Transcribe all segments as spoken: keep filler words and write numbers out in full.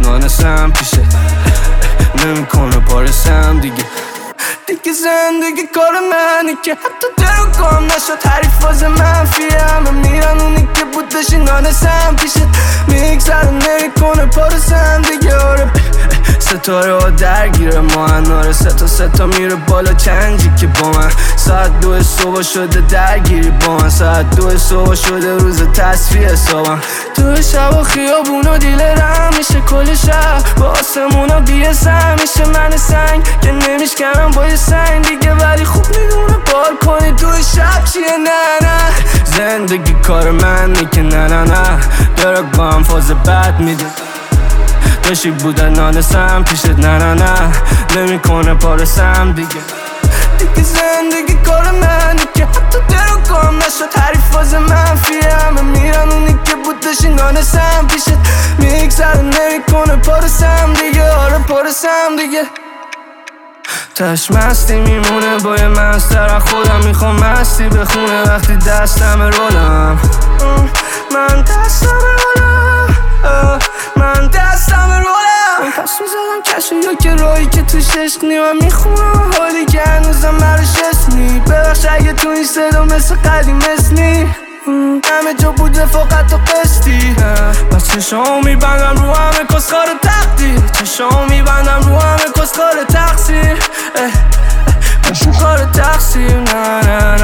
نانسم پیشت نمیکنه پارسم دیگه دیگه زندگی کار منی که حتی درو کام نشد حریف واز منفی همه میرن اونی که بود داشتی نانسم پیشت میگذره نمیکنه پارسم دیگه آره ستاره ها درگیره ما هناره ستا ستا میره بالا چنجی که با من ساعت دو صبح شده درگیری با من ساعت دو صبح شده روز تصفیه حسابم تو شب و خیابون و دیلرم میشه کل شب با آسمونا بیسم میشه من سنگ که نمیشکنم با یه سنگ دیگه ولی خوب میدونه بال کنی تو شب چیه نه نه زندگی کار منی که نه نه نه درک با هم فاز بد میده داشتی بودن نانسم پیشت نه نه نه نمیکنه پارسم دیگه دیگه زندگی کار منی که حتی درو کام نشد حریف واز منفی همه میرن اونی که بود داشتی نانسم پیشت میگذره نمیکنه پارسم دیگه آره پارسم دیگه تش مستی میمونه با یه مستر خودم میخوام مستی بخونه وقتی دستم رولم من دستم رولم من دستم رولم پس میزدم کشو یا که رایی که توش عشق نیمم میخونم حالی که هنوزم مرش اسمی ببخش اگه تو این صدا مثل قدیم اسنی همه جا بوده فقط تو قسطی پس چشام میبندم رو همه کسخار تقدیر چشام میبندم رو همه کسخار تقصیر کسخار تقصیر نه نه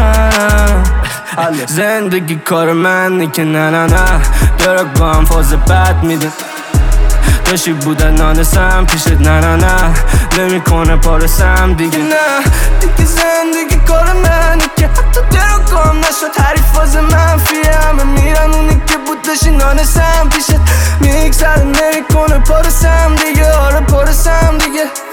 نه زندگی کار منی که نه نه نه درک با هم فاز بد میده داشتی بودن نانسم پیشت نه نه نه نمیکنه پارسم دیگه نه دیگه زندگی کار منی که حتی درو کام نشد حریف واز منفی همه میرن اونی که بود داشتی نانسم پیشت میگذره نمیکنه پارسم دیگه آره پارسم دیگه